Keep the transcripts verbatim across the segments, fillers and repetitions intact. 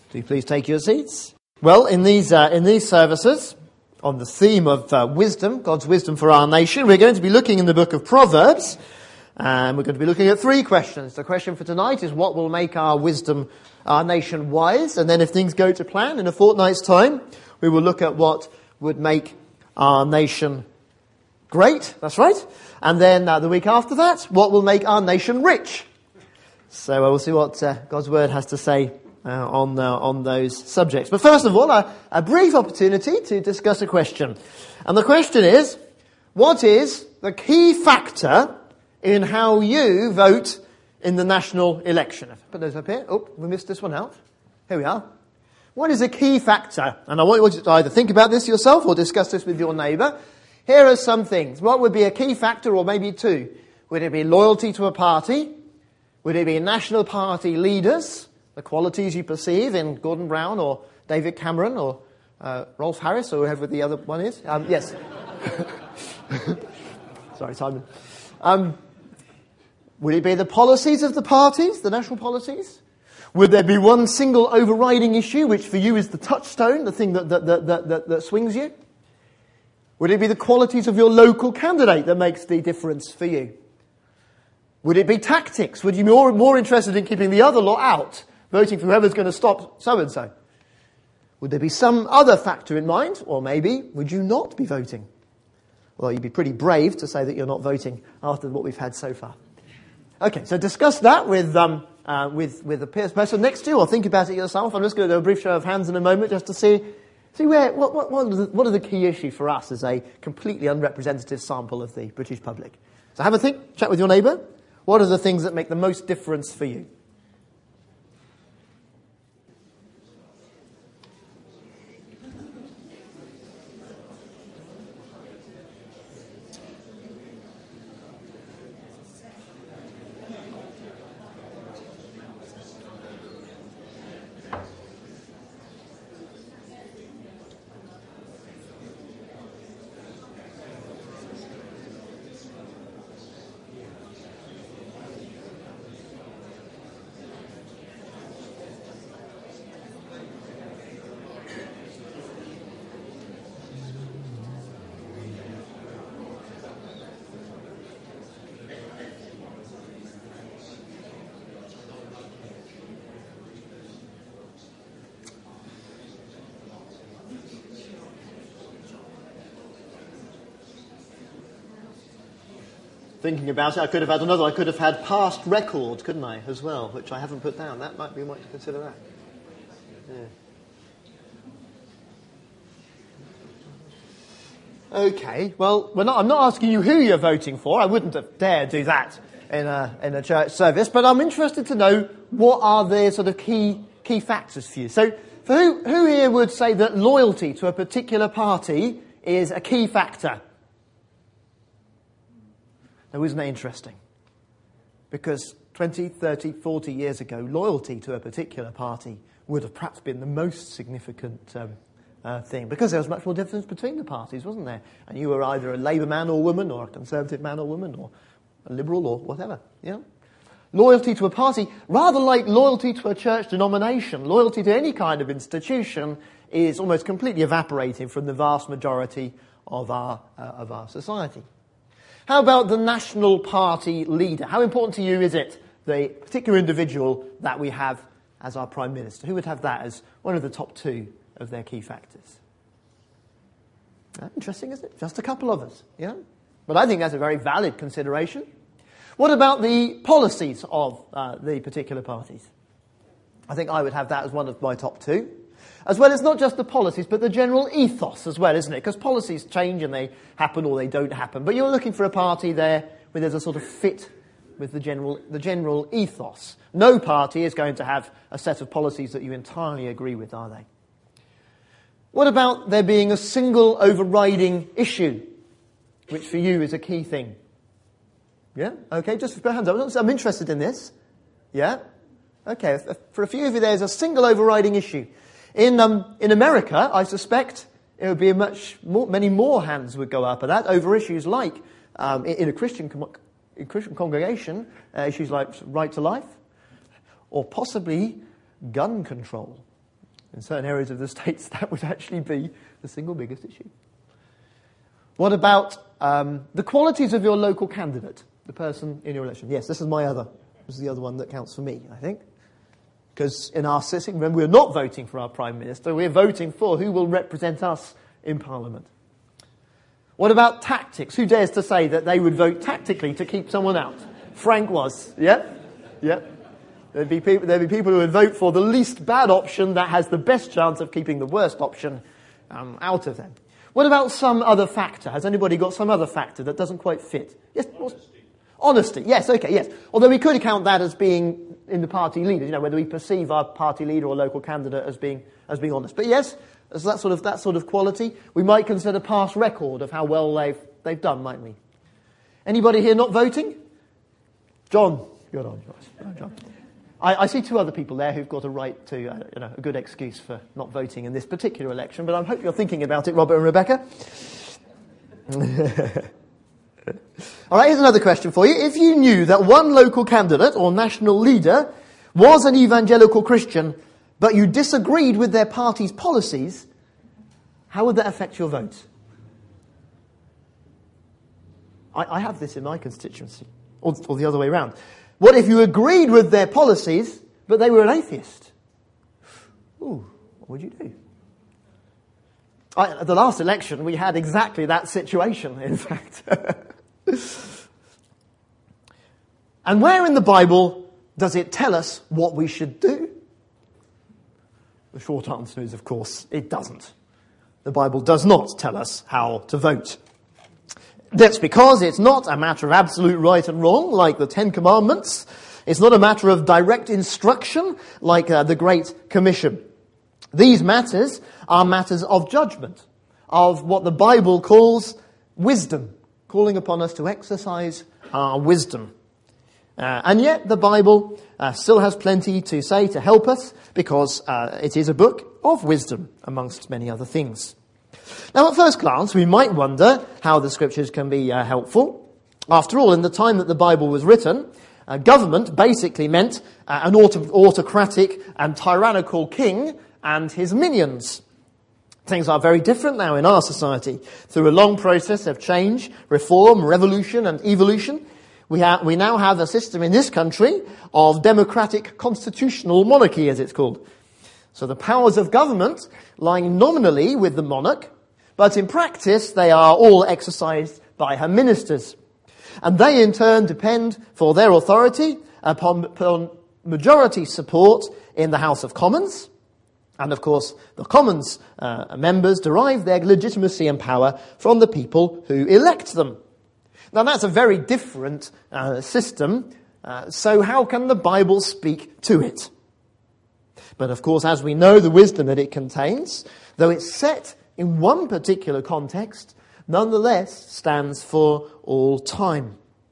Do please take your seats. Well, in these uh, in these services, on the theme of uh, wisdom, God's wisdom for our nation, we're going to be looking in the book of Proverbs, and we're going to be looking at three questions. The question for tonight is what will make our wisdom, our nation wise? And then if things go to plan, in a fortnight's time, we will look at what would make our nation great. That's right. And then uh, the week after that, what will make our nation rich? So uh, we'll see what uh, God's word has to say Uh, on uh, on those subjects. But first of all, a, a brief opportunity to discuss a question. And the question is, what is the key factor in how you vote in the national election? Put those up here. Oh, we missed this one out. Here we are. What is a key factor? And I want you to either think about this yourself or discuss this with your neighbour. Here are some things. What would be a key factor, or maybe two? Would it be loyalty to a party? Would it be national party leaders? The qualities you perceive in Gordon Brown or David Cameron or uh, Rolf Harris or whoever the other one is. Um, yes. Sorry, Simon. Um, would it be the policies of the parties, the national policies? Would there be one single overriding issue, which for you is the touchstone, the thing that, that, that, that, that swings you? Would it be the qualities of your local candidate that makes the difference for you? Would it be tactics? Would you be more, more interested in keeping the other lot out? Voting for whoever's going to stop so-and-so? Would there be some other factor in mind? Or maybe, would you not be voting? Well, you'd be pretty brave to say that you're not voting after what we've had so far. Okay, so discuss that with um, uh, with with the person next to you, or think about it yourself. I'm just going to do a brief show of hands in a moment just to see see where what what what are the, what are the key issues for us as a completely unrepresentative sample of the British public. So have a think, chat with your neighbour. What are the things that make the most difference for you? Thinking about it, I could have had another. I could have had past record, couldn't I, as well, which I haven't put down. That might be, might consider that. Yeah. Okay, well, we're not, I'm not asking you who you're voting for. I wouldn't have dared do that in a in a church service. But I'm interested to know what are the sort of key key factors for you. So, for who who here would say that loyalty to a particular party is a key factor? Now, isn't that interesting? Because twenty, thirty, forty years ago, loyalty to a particular party would have perhaps been the most significant um, uh, thing, because there was much more difference between the parties, wasn't there? And you were either a Labour man or woman, or a Conservative man or woman, or a Liberal or whatever. Yeah? Loyalty to a party, rather like loyalty to a church denomination, loyalty to any kind of institution is almost completely evaporating from the vast majority of our uh, of our society. How about the national party leader? How important to you is it, the particular individual that we have as our Prime Minister? Who would have that as one of the top two of their key factors? Uh, interesting, isn't it? Just a couple of us, yeah? But I think that's a very valid consideration. What about the policies of uh, the particular parties? I think I would have that as one of my top two. As well as not just the policies, but the general ethos as well, isn't it? Because policies change and they happen or they don't happen. But you're looking for a party there where there's a sort of fit with the general the general ethos. No party is going to have a set of policies that you entirely agree with, are they? What about there being a single overriding issue, which for you is a key thing? Yeah? Okay, just put your hands up. I'm interested in this. Yeah? Okay, for a few of you there's a single overriding issue. In um, in America, I suspect it would be a much more, many more hands would go up at that over issues like um, in, in a Christian com- in Christian congregation, uh, issues like right to life, or possibly gun control. In certain areas of the States, that would actually be the single biggest issue. What about um, the qualities of your local candidate, the person in your election? Yes, this is my other, this is the other one that counts for me, I think. Because in our sitting, remember, we're not voting for our Prime Minister, we're voting for who will represent us in Parliament. What about tactics? Who dares to say that they would vote tactically to keep someone out? Frank was, yeah? Yeah. There'd be people, there'd be people who would vote for the least bad option that has the best chance of keeping the worst option um, out of them. What about some other factor? Has anybody got some other factor that doesn't quite fit? Yes. Honesty. Honesty. Yes. Okay. Yes. Although we could count that as being in the party leader. You know, whether we perceive our party leader or local candidate as being as being honest. But yes, as that sort of that sort of quality, we might consider past record of how well they've they've done, mightn't we? Anybody here not voting? John, good on, John. I, I see two other people there who've got a right to, uh, you know, a good excuse for not voting in this particular election, but I hope you're thinking about it, Robert and Rebecca. All right, here's another question for you. If you knew that one local candidate or national leader was an evangelical Christian, but you disagreed with their party's policies, how would that affect your vote? I, I have this in my constituency, or, or the other way around. What if you agreed with their policies, but they were an atheist? Ooh, what would you do? I, at the last election, we had exactly that situation, in fact. And where in the Bible does it tell us what we should do? The short answer is, of course, it doesn't. The Bible does not tell us how to vote. That's because it's not a matter of absolute right and wrong, like the Ten Commandments. It's not a matter of direct instruction, like uh, the Great Commission. These matters are matters of judgment, of what the Bible calls wisdom, calling upon us to exercise our wisdom. Uh, and yet the Bible uh, still has plenty to say to help us, because uh, it is a book of wisdom, amongst many other things. Now, at first glance, we might wonder how the Scriptures can be uh, helpful. After all, in the time that the Bible was written, uh, government basically meant uh, an auto- autocratic and tyrannical king and his minions. Things are very different now in our society. Through a long process of change, reform, revolution and evolution, we, ha- we now have a system in this country of democratic constitutional monarchy, as it's called. So the powers of government lying nominally with the monarch, but in practice they are all exercised by her ministers. And they in turn depend for their authority upon, upon majority support in the House of Commons. And of course, the Commons uh, members derive their legitimacy and power from the people who elect them. Now that's a very different uh, system, uh, so how can the Bible speak to it? But of course, as we know, the wisdom that it contains, though it's set in one particular context, nonetheless stands for all time.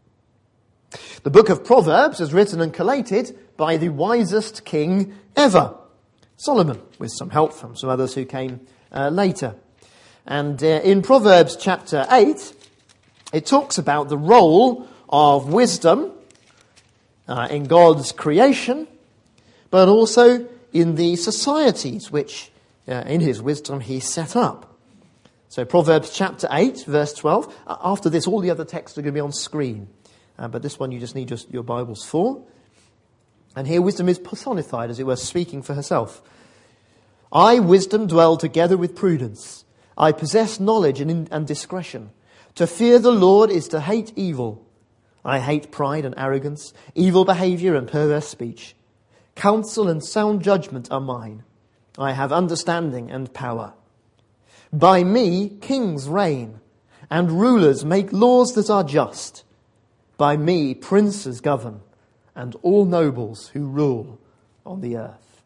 The book of Proverbs is written and collated by the wisest king ever, Solomon, with some help from some others who came uh, later. And uh, in Proverbs chapter eight, it talks about the role of wisdom uh, in God's creation, but also in the societies which, uh, in his wisdom, he set up. So Proverbs chapter eight, verse twelve. Uh, after this, all the other texts are going to be on screen. Uh, but this one you just need just your Bibles for. And here wisdom is personified, as it were, speaking for herself. I, wisdom, dwell together with prudence. I possess knowledge and, and discretion. To fear the Lord is to hate evil. I hate pride and arrogance, evil behavior and perverse speech. Counsel and sound judgment are mine. I have understanding and power. By me kings reign, and rulers make laws that are just. By me princes govern, and all nobles who rule on the earth.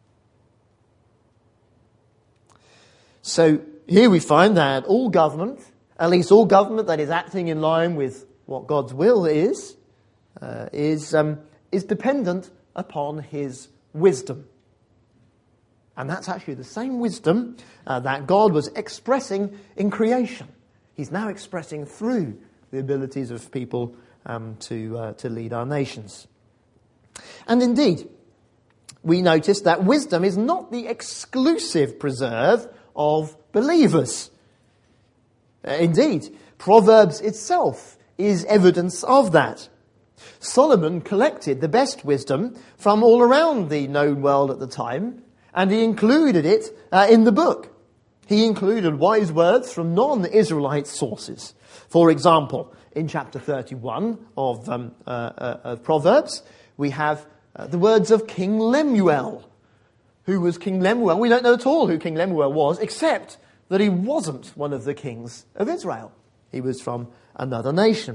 So here we find that all government, at least all government that is acting in line with what God's will is, uh, is um, is dependent upon his wisdom. And that's actually the same wisdom uh, that God was expressing in creation. He's now expressing through the abilities of people um, to uh, to lead our nations. And indeed, we notice that wisdom is not the exclusive preserve of believers. Uh, indeed, Proverbs itself is evidence of that. Solomon collected the best wisdom from all around the known world at the time, and he included it uh, in the book. He included wise words from non-Israelite sources. For example, in chapter thirty-one of, um, uh, uh, of Proverbs, we have uh, the words of King Lemuel. Who was King Lemuel? We don't know at all who King Lemuel was, except that he wasn't one of the kings of Israel. He was from another nation.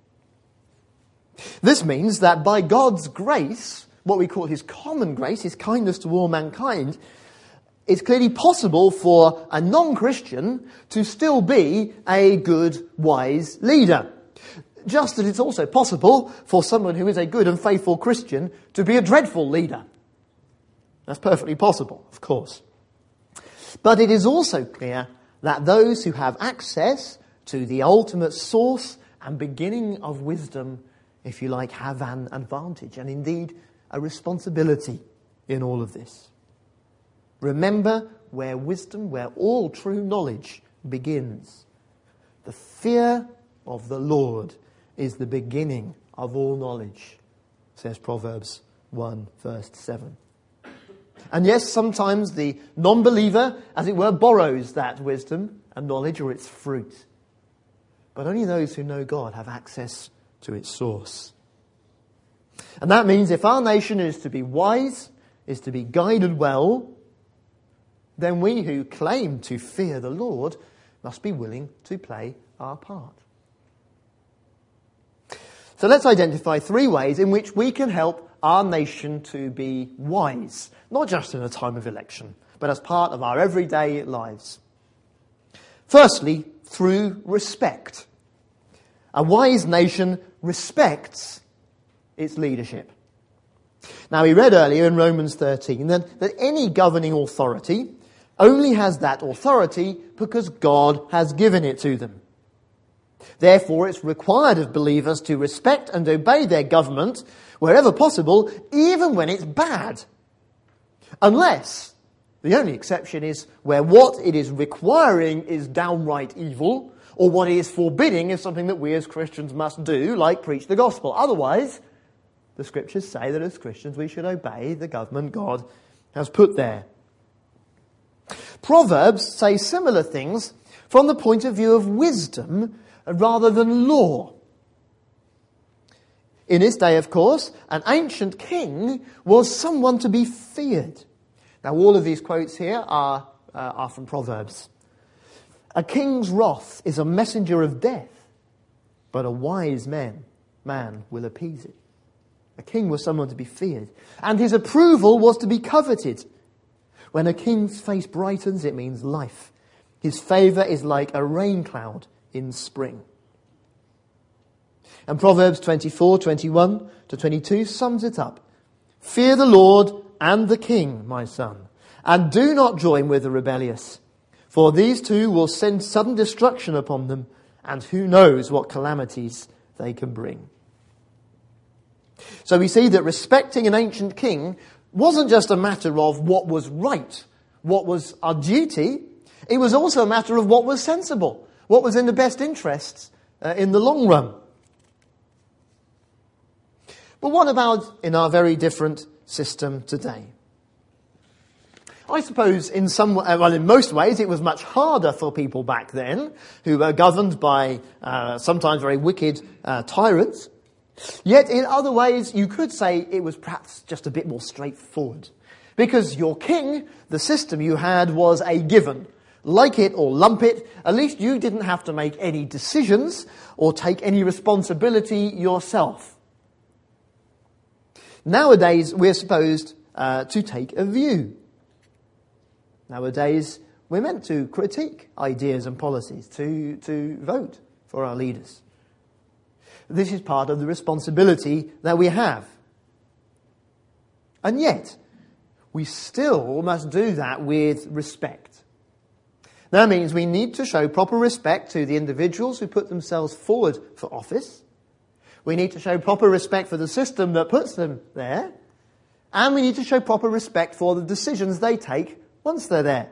This means that by God's grace, what we call his common grace, his kindness to all mankind, it's clearly possible for a non-Christian to still be a good, wise leader. Just as it's also possible for someone who is a good and faithful Christian to be a dreadful leader. That's perfectly possible, of course. But it is also clear that those who have access to the ultimate source and beginning of wisdom, if you like, have an advantage and indeed a responsibility in all of this. Remember where wisdom, where all true knowledge begins. The fear of the Lord is the beginning of all knowledge, says Proverbs one, verse seven. And yes, sometimes the non-believer, as it were, borrows that wisdom and knowledge or its fruit. But only those who know God have access to its source. And that means if our nation is to be wise, is to be guided well, then we who claim to fear the Lord must be willing to play our part. So let's identify three ways in which we can help our nation to be wise, not just in a time of election, but as part of our everyday lives. Firstly, through respect. A wise nation respects its leadership. Now, we read earlier in Romans thirteen that, that any governing authority only has that authority because God has given it to them. Therefore, it's required of believers to respect and obey their government wherever possible, even when it's bad. Unless, the only exception is where what it is requiring is downright evil, or what it is forbidding is something that we as Christians must do, like preach the gospel. Otherwise, the scriptures say that as Christians we should obey the government God has put there. Proverbs say similar things from the point of view of wisdom rather than law. In his day, of course, an ancient king was someone to be feared. Now, all of these quotes here are, uh, are from Proverbs. A king's wrath is a messenger of death, but a wise man, man will appease it. A king was someone to be feared, and his approval was to be coveted. When a king's face brightens, it means life. His favour is like a rain cloud in spring. And Proverbs twenty-four, twenty-one to twenty-two sums it up. Fear the Lord and the king, my son, and do not join with the rebellious, for these two will send sudden destruction upon them, and who knows what calamities they can bring. So we see that respecting an ancient king wasn't just a matter of what was right, what was our duty. It was also a matter of what was sensible, what was in the best interests uh, in the long run. But what about in our very different system today? I suppose in some, well, in most ways, it was much harder for people back then who were governed by uh, sometimes very wicked uh, tyrants. Yet in other ways, you could say it was perhaps just a bit more straightforward. Because your king, the system you had, was a given. Like it or lump it, at least you didn't have to make any decisions or take any responsibility yourself. Nowadays, we're supposed uh, to take a view. Nowadays, we're meant to critique ideas and policies, to, to vote for our leaders. This is part of the responsibility that we have. And yet, we still must do that with respect. That means we need to show proper respect to the individuals who put themselves forward for office. We need to show proper respect for the system that puts them there. And we need to show proper respect for the decisions they take once they're there.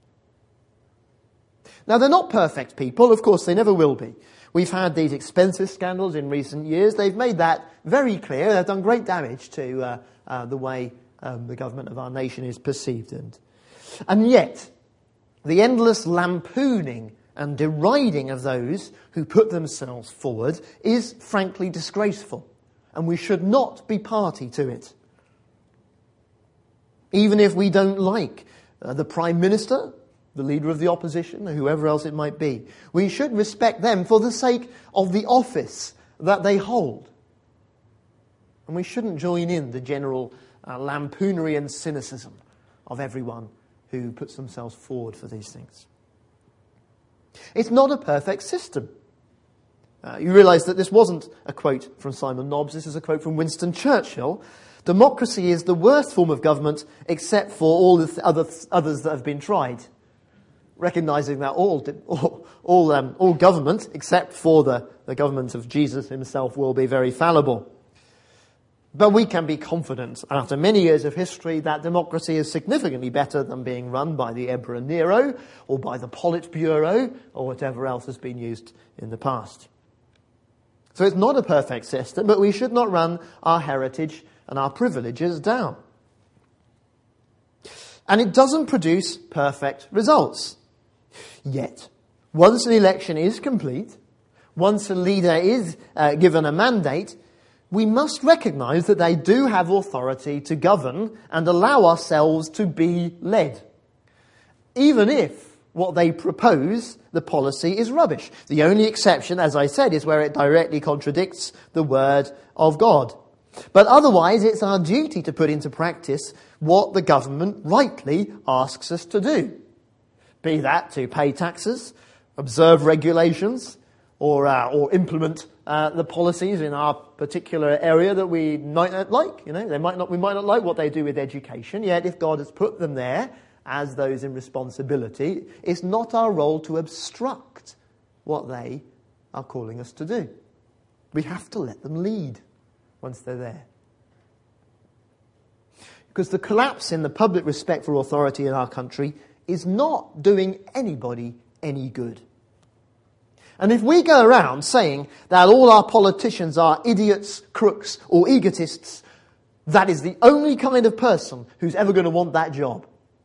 Now, they're not perfect people. Of course, they never will be. We've had these expensive scandals in recent years. They've made that very clear. They've done great damage to uh, uh, the way um, the government of our nation is perceived. And, and yet, the endless lampooning and deriding of those who put themselves forward is frankly disgraceful. And we should not be party to it. Even if we don't like uh, the Prime Minister, the leader of the opposition, or whoever else it might be, we should respect them for the sake of the office that they hold. And we shouldn't join in the general uh, lampoonery and cynicism of everyone who puts themselves forward for these things. It's not a perfect system. Uh, you realise that this wasn't a quote from Simon Nobbs, this is a quote from Winston Churchill. Democracy is the worst form of government except for all the th- other th- others that have been tried. Recognising that all all all, um, all government, except for the, the government of Jesus himself, will be very fallible. But we can be confident, after many years of history, that democracy is significantly better than being run by the Emperor Nero, or by the Politburo, or whatever else has been used in the past. So it's not a perfect system, but we should not run our heritage and our privileges down. And it doesn't produce perfect results. Yet, once an election is complete, once a leader is uh, given a mandate, we must recognise that they do have authority to govern and allow ourselves to be led. Even if what they propose, the policy, is rubbish. The only exception, as I said, is where it directly contradicts the word of God. But otherwise, it's our duty to put into practice what the government rightly asks us to do. Be that to pay taxes, observe regulations, or uh, or implement uh, the policies in our particular area that we might not like. You know, they might not. We might not like what they do with education. Yet, if God has put them there as those in responsibility, it's not our role to obstruct what they are calling us to do. We have to let them lead once they're there. Because the collapse in the public respect for authority in our country is not doing anybody any good. And if we go around saying that all our politicians are idiots, crooks, or egotists, that is the only kind of person who's ever going to want that job.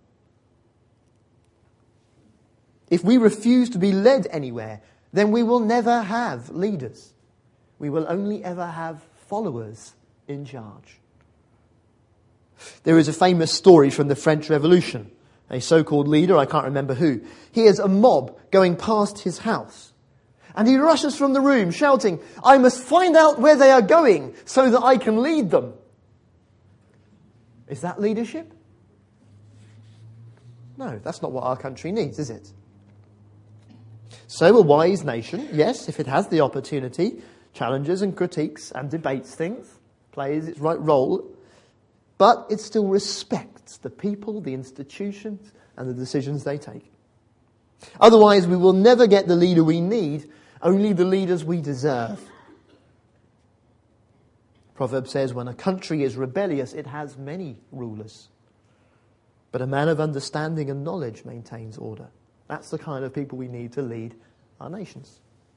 If we refuse to be led anywhere, then we will never have leaders. We will only ever have followers in charge. There is a famous story from the French Revolution. A so-called leader, I can't remember who, hears a mob going past his house. And he rushes from the room shouting, "I must find out where they are going so that I can lead them." Is that leadership? No, that's not what our country needs, is it? So a wise nation, yes, if it has the opportunity, challenges and critiques and debates things, plays its right role, but it still respects the people, the institutions, and the decisions they take. Otherwise, we will never get the leader we need, only the leaders we deserve. Proverbs says, when a country is rebellious, it has many rulers. But a man of understanding and knowledge maintains order. That's the kind of people we need to lead our nations.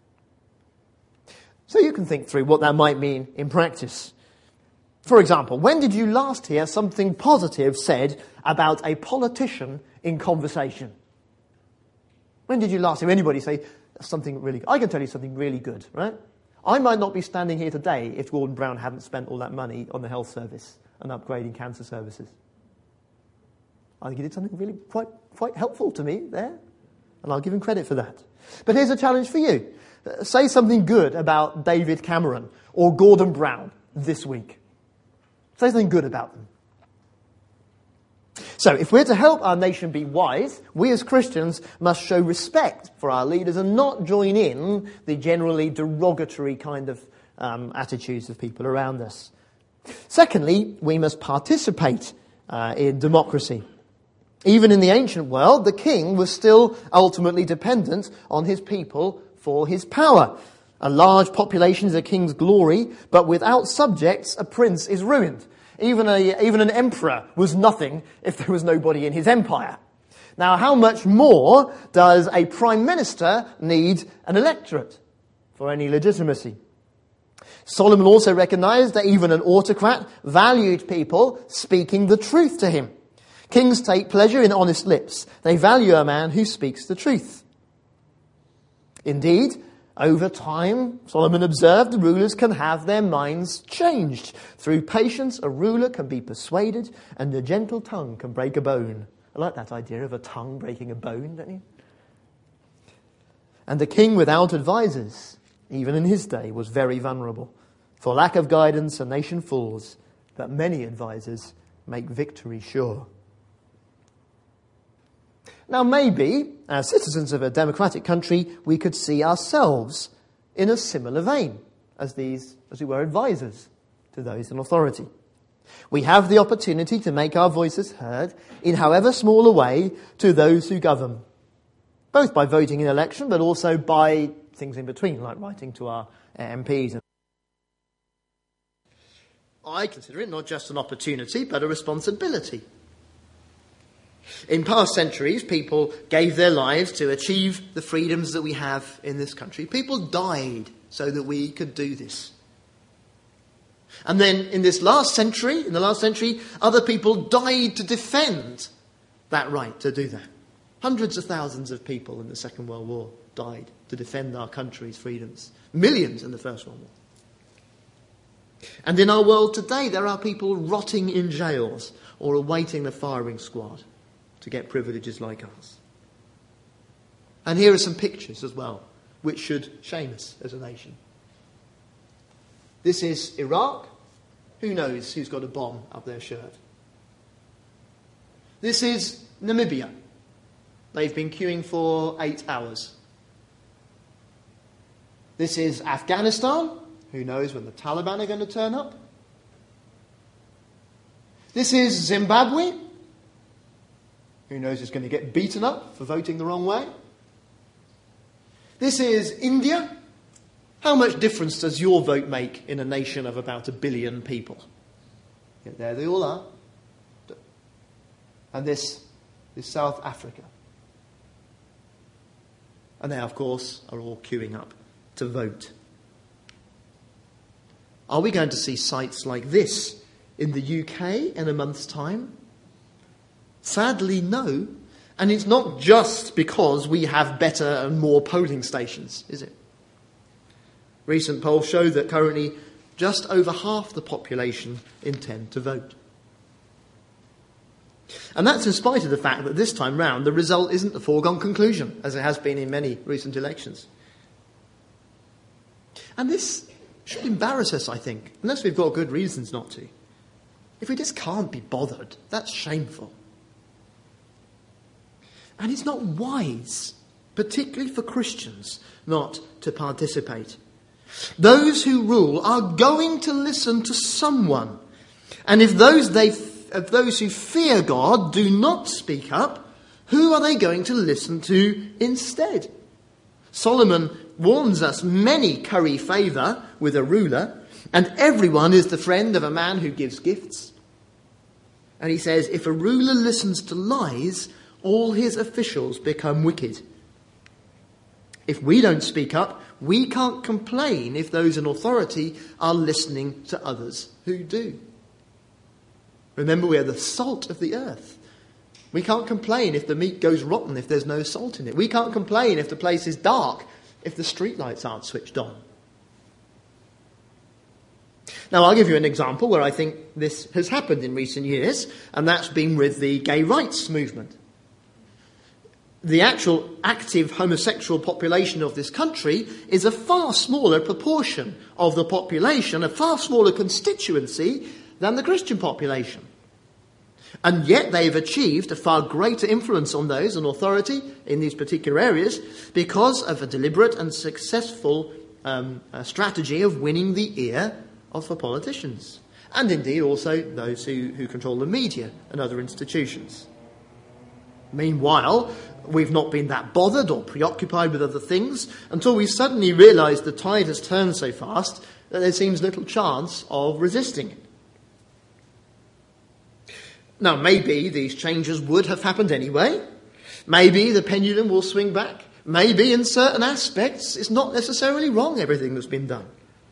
So you can think through what that might mean in practice. For example, when did you last hear something positive said about a politician in conversation? When did you last hear anybody say something really good? I can tell you something really good, right? I might not be standing here today if Gordon Brown hadn't spent all that money on the health service and upgrading cancer services. I think he did something really quite quite helpful to me there, and I'll give him credit for that. But here's a challenge for you. Uh, say something good about David Cameron or Gordon Brown this week. Say something good about them. So, if we're to help our nation be wise, we as Christians must show respect for our leaders and not join in the generally derogatory kind of um, attitudes of people around us. Secondly, we must participate uh, in democracy. Even in the ancient world, the king was still ultimately dependent on his people for his power. A large population is a king's glory, but without subjects, a prince is ruined. Even, a, even an emperor was nothing if there was nobody in his empire. Now, how much more does a prime minister need an electorate for any legitimacy? Solomon also recognized that even an autocrat valued people speaking the truth to him. Kings take pleasure in honest lips. They value a man who speaks the truth. Indeed, over time, Solomon observed, the rulers can have their minds changed. Through patience, a ruler can be persuaded, and the gentle tongue can break a bone. I like that idea of a tongue breaking a bone, don't you? And the king without advisers, even in his day, was very vulnerable. For lack of guidance, a nation falls, but many advisers make victory sure. Now maybe, as citizens of a democratic country, we could see ourselves in a similar vein as these, as we were, advisers to those in authority. We have the opportunity to make our voices heard in however small a way to those who govern, both by voting in election, but also by things in between, like writing to our M Ps. I consider it not just an opportunity, but a responsibility. In past centuries, people gave their lives to achieve the freedoms that we have in this country. People died so that we could do this. And then in this last century, in the last century, other people died to defend that right to do that. Hundreds of thousands of people in the Second World War died to defend our country's freedoms. Millions in the First World War. And in our world today, there are people rotting in jails or awaiting the firing squad to get privileges like us. And here are some pictures as well, which should shame us as a nation. This is Iraq. Who knows who's got a bomb up their shirt? This is Namibia. They've been queuing for eight hours. This is Afghanistan. Who knows when the Taliban are going to turn up? This is Zimbabwe. Who knows who's going to get beaten up for voting the wrong way? This is India. How much difference does your vote make in a nation of about a billion people? Yeah, there they all are. And this is South Africa. And they, of course, are all queuing up to vote. Are we going to see sights like this in the U K in a month's time? Sadly, no. And it's not just because we have better and more polling stations, is it? Recent polls show that currently just over half the population intend to vote. And that's in spite of the fact that this time round the result isn't a foregone conclusion, as it has been in many recent elections. And this should embarrass us, I think, unless we've got good reasons not to. If we just can't be bothered, that's shameful. And it's not wise, particularly for Christians, not to participate. Those who rule are going to listen to someone. And if those, they, if those who fear God do not speak up, who are they going to listen to instead? Solomon warns us many curry favour with a ruler, and everyone is the friend of a man who gives gifts. And he says, if a ruler listens to lies, all his officials become wicked. If we don't speak up, we can't complain if those in authority are listening to others who do. Remember, we are the salt of the earth. We can't complain if the meat goes rotten if there's no salt in it. We can't complain if the place is dark, if the streetlights aren't switched on. Now, I'll give you an example where I think this has happened in recent years, and that's been with the gay rights movement. The actual active homosexual population of this country is a far smaller proportion of the population, a far smaller constituency than the Christian population. And yet they've achieved a far greater influence on those in authority in these particular areas because of a deliberate and successful um, uh, strategy of winning the ear of the politicians. And indeed also those who, who control the media and other institutions. Meanwhile, we've not been that bothered or preoccupied with other things until we suddenly realise the tide has turned so fast that there seems little chance of resisting it. Now, maybe these changes would have happened anyway. Maybe the pendulum will swing back. Maybe in certain aspects it's not necessarily wrong, everything that's been done.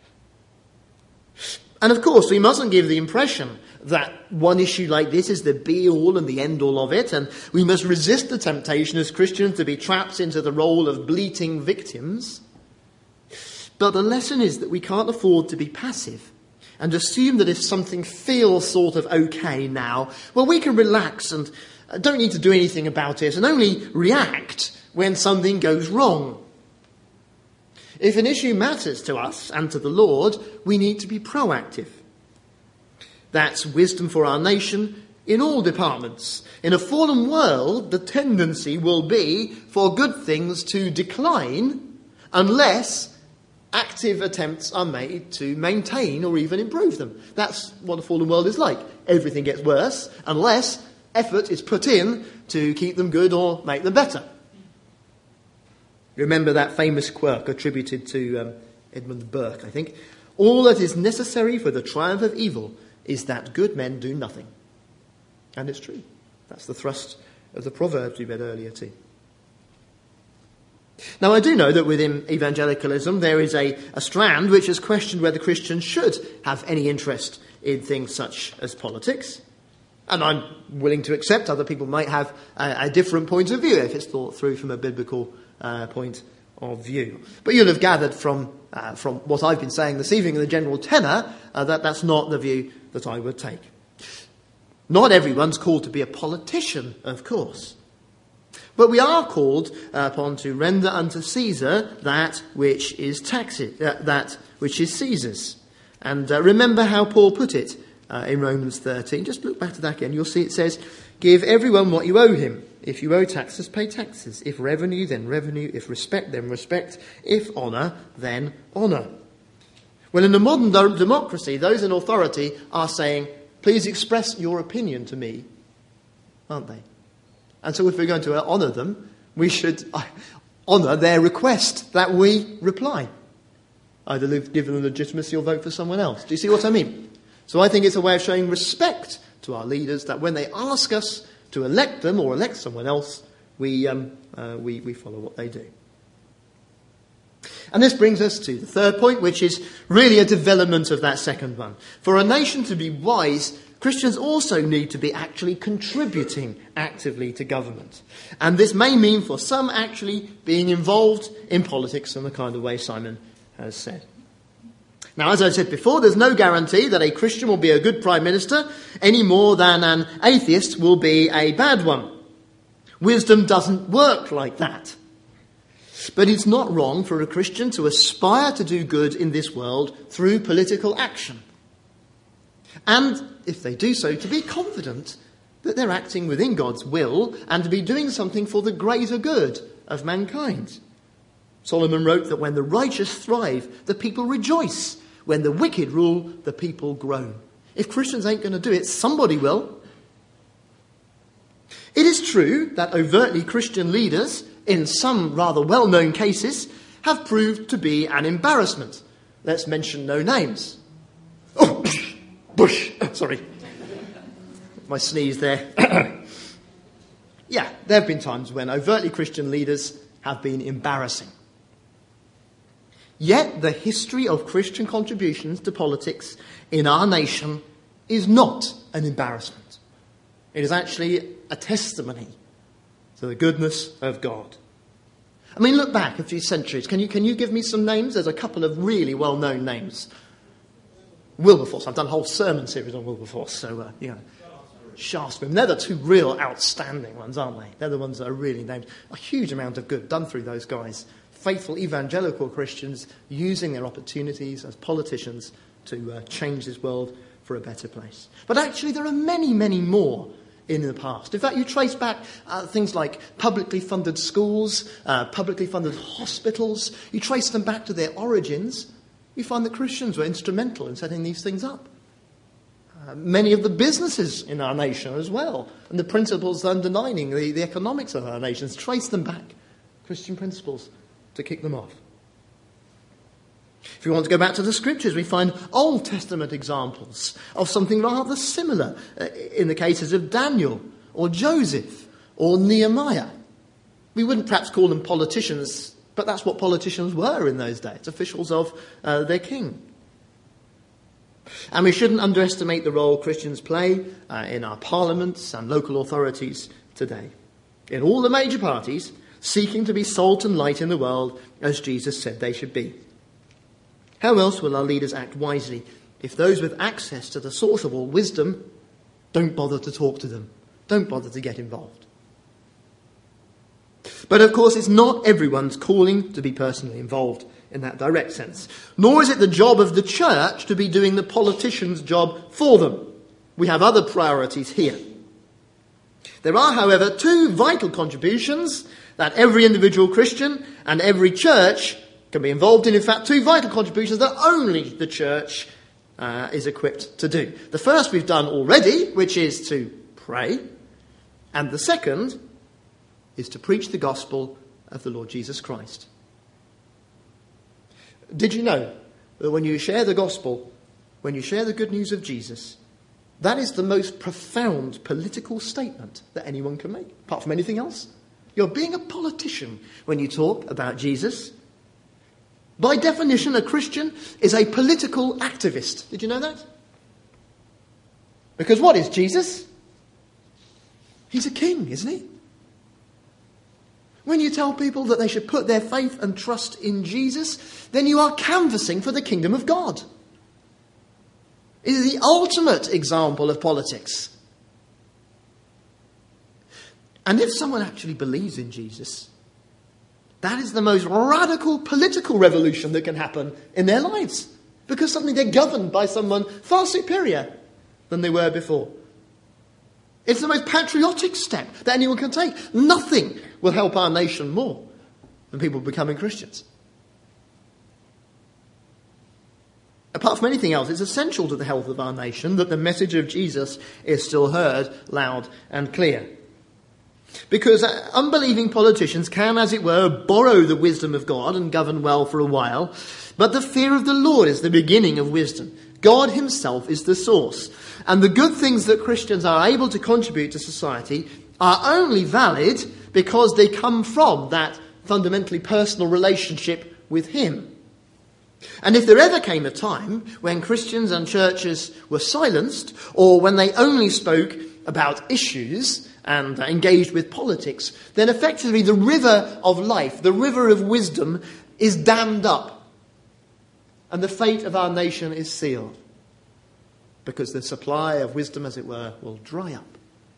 And of course, we mustn't give the impression that one issue like this is the be-all and the end-all of it, and we must resist the temptation as Christians to be trapped into the role of bleating victims. But the lesson is that we can't afford to be passive and assume that if something feels sort of okay now, well, we can relax and don't need to do anything about it and only react when something goes wrong. If an issue matters to us and to the Lord, we need to be proactive. That's wisdom for our nation in all departments. In a fallen world, the tendency will be for good things to decline unless active attempts are made to maintain or even improve them. That's what a fallen world is like. Everything gets worse unless effort is put in to keep them good or make them better. Remember that famous quirk attributed to um, Edmund Burke, I think. All that is necessary for the triumph of evil is that good men do nothing. And it's true. That's the thrust of the Proverbs we read earlier too. Now, I do know that within evangelicalism there is a, a strand which has questioned whether Christians should have any interest in things such as politics. And I'm willing to accept other people might have a, a different point of view if it's thought through from a biblical uh, point of view. But you'll have gathered from uh, from what I've been saying this evening in the general tenor uh, that that's not the view that I would take. Not everyone's called to be a politician, of course. But we are called uh, upon to render unto Caesar that which is taxes, uh, that which is Caesar's. And uh, remember how Paul put it uh, in Romans thirteen. Just look back to that again. You'll see it says, "Give everyone what you owe him. If you owe taxes, pay taxes. If revenue, then revenue. If respect, then respect. If honour, then honour." Well, in a modern democracy, those in authority are saying, "Please express your opinion to me," aren't they? And so if we're going to honour them, we should honour their request that we reply. Either give them legitimacy or vote for someone else. Do you see what I mean? So I think it's a way of showing respect to our leaders that when they ask us to elect them or elect someone else, we, um, uh, we, we follow what they do. And this brings us to the third point, which is really a development of that second one. For a nation to be wise, Christians also need to be actually contributing actively to government. And this may mean for some actually being involved in politics in the kind of way Simon has said. Now, as I said before, there's no guarantee that a Christian will be a good prime minister any more than an atheist will be a bad one. Wisdom doesn't work like that. But it's not wrong for a Christian to aspire to do good in this world through political action. And, if they do so, to be confident that they're acting within God's will and to be doing something for the greater good of mankind. Solomon wrote that when the righteous thrive, the people rejoice. When the wicked rule, the people groan. If Christians ain't going to do it, somebody will. It is true that overtly Christian leaders, in some rather well-known cases, have proved to be an embarrassment. Let's mention no names. Oh, Bush. Sorry. My sneeze there. Yeah, there have been times when overtly Christian leaders have been embarrassing. Yet the history of Christian contributions to politics in our nation is not an embarrassment. It is actually a testimony to the goodness of God. I mean, look back a few centuries. Can you, can you give me some names? There's a couple of really well-known names. Wilberforce. I've done a whole sermon series on Wilberforce, so, uh, you know. Shaftesbury. They're the two real outstanding ones, aren't they? They're the ones that are really named. A huge amount of good done through those guys. Faithful evangelical Christians using their opportunities as politicians to uh, change this world for a better place. But actually there are many, many more in the past. In fact, you trace back uh, things like publicly funded schools, uh, publicly funded hospitals. You trace them back to their origins. You find that Christians were instrumental in setting these things up. Uh, many of the businesses in our nation as well, and the principles underlining the, the economics of our nations, trace them back. Christian principles to kick them off. If we want to go back to the scriptures, we find Old Testament examples of something rather similar uh, in the cases of Daniel or Joseph or Nehemiah. We wouldn't perhaps call them politicians, but that's what politicians were in those days, officials of uh, their king. And we shouldn't underestimate the role Christians play uh, in our parliaments and local authorities today. In all the major parties, seeking to be salt and light in the world, as Jesus said they should be. How else will our leaders act wisely if those with access to the source of all wisdom don't bother to talk to them, don't bother to get involved? But of course, it's not everyone's calling to be personally involved in that direct sense. Nor is it the job of the church to be doing the politician's job for them. We have other priorities here. There are, however, two vital contributions that every individual Christian and every church can be involved in. In fact, two vital contributions that only the church uh, is equipped to do. The first we've done already, which is to pray. And the second is to preach the gospel of the Lord Jesus Christ. Did you know that when you share the gospel, when you share the good news of Jesus, that is the most profound political statement that anyone can make, apart from anything else? You're being a politician when you talk about Jesus. By definition, a Christian is a political activist. Did you know that? Because what is Jesus? He's a king, isn't he? When you tell people that they should put their faith and trust in Jesus, then you are canvassing for the kingdom of God. It is the ultimate example of politics. And if someone actually believes in Jesus, that is the most radical political revolution that can happen in their lives. Because suddenly they're governed by someone far superior than they were before. It's the most patriotic step that anyone can take. Nothing will help our nation more than people becoming Christians. Apart from anything else, it's essential to the health of our nation that the message of Jesus is still heard loud and clear. Because unbelieving politicians can, as it were, borrow the wisdom of God and govern well for a while, but the fear of the Lord is the beginning of wisdom. God himself is the source. And the good things that Christians are able to contribute to society are only valid because they come from that fundamentally personal relationship with him. And if there ever came a time when Christians and churches were silenced, or when they only spoke about issues and engaged with politics, then effectively the river of life, the river of wisdom, is dammed up. And the fate of our nation is sealed. Because the supply of wisdom, as it were, will dry up.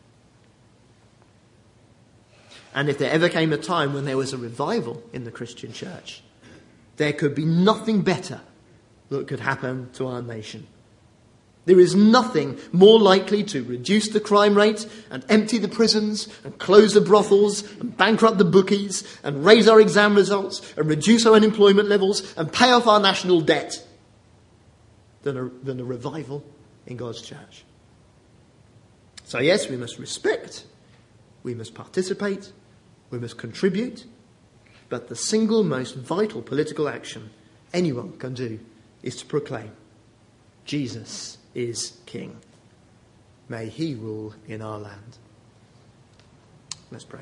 And if there ever came a time when there was a revival in the Christian church, there could be nothing better that could happen to our nation. There is nothing more likely to reduce the crime rate and empty the prisons and close the brothels and bankrupt the bookies and raise our exam results and reduce our unemployment levels and pay off our national debt than a, than a revival in God's church. So yes, we must respect, we must participate, we must contribute, but the single most vital political action anyone can do is to proclaim Jesus is King. May he rule in our land. Let's pray.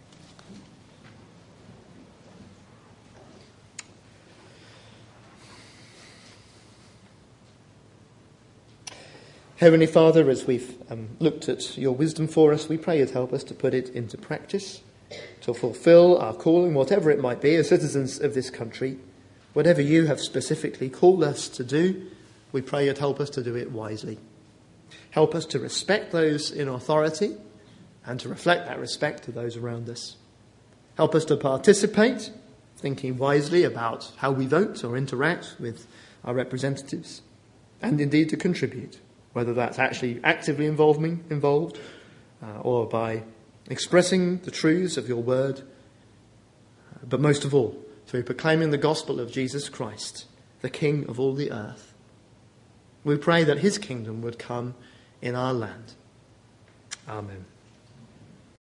Heavenly Father, as we've um, looked at your wisdom for us, we pray you'd help us to put it into practice, to fulfill our calling, whatever it might be, as citizens of this country. Whatever you have specifically called us to do, we pray you'd help us to do it wisely. Help us to respect those in authority and to reflect that respect to those around us. Help us to participate, thinking wisely about how we vote or interact with our representatives, and indeed to contribute, whether that's actually actively involving, involved uh, or by expressing the truths of your word, but most of all, through proclaiming the gospel of Jesus Christ, the King of all the earth. We pray that his kingdom would come in our land. Amen.